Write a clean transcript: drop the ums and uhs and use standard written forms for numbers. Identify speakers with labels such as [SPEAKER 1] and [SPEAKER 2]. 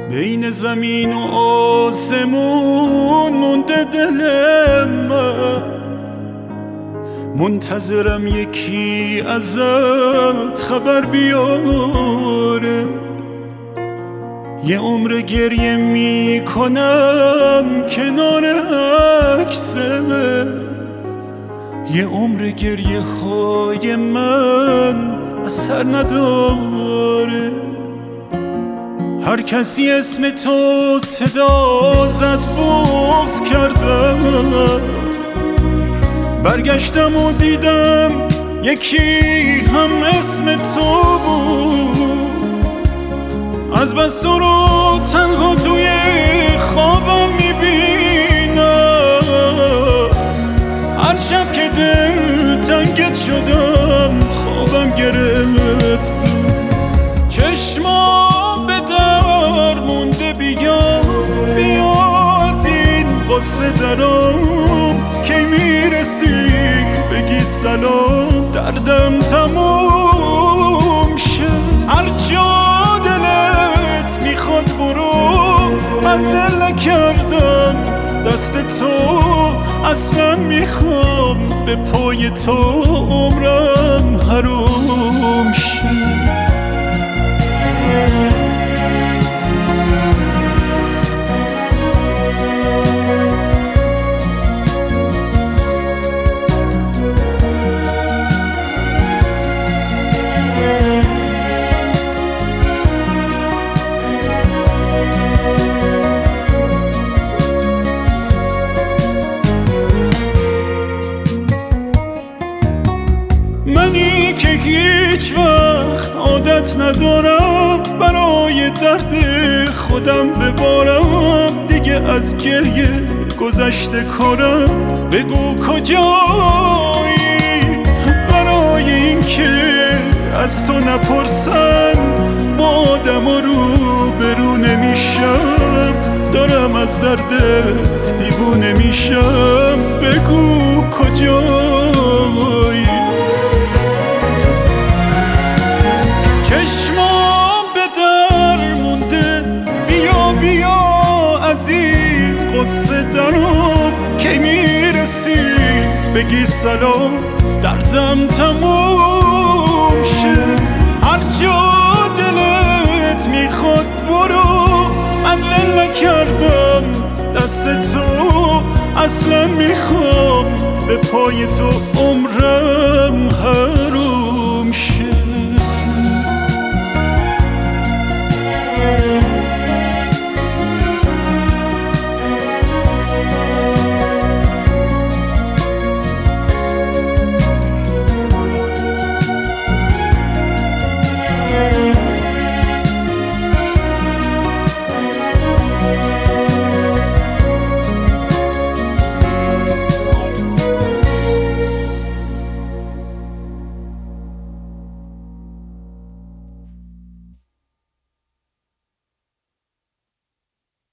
[SPEAKER 1] بین زمین و آسمون مونده دل من، منتظرم یکی ازت خبر بیاره. یه عمر گریه میکنم کنار عکست، یه عمر گریه های من اثر نداره. هر کسی اسم تو صدا زد بغض کردم، برگشتم و دیدم یکی هم اسم تو بود. از بس تو رو تنها توی خوابم میبینم، هر شب که دل تنگت شدم خوابم گرفت. چشمام به در مونده، بیا از این قصه درام. کی میرسی بگی سلام، دردم تموم شه. هر جا دلت میخواد برو، من ول نکردم دست تو. اصلا میخوام به پای تو عمرم حروم شه. منی که هیچ وقت عادت ندارم برای درد خودم ببارم. دیگه از گریه گذشته کارم، بگو کجایی؟ برای این که از تو نپرسن با آدم رو برو نمیشم. دارم از دردت دیوونه میشم، بگو کجایی؟ چشمام به در مونده، بیا از این قصه درام. کی میرسی بگی سلام، دردم تموم شه. هر جا دلت میخواد برو، من ول نکردم دست تو. اصلا میخوام به پای تو عمرم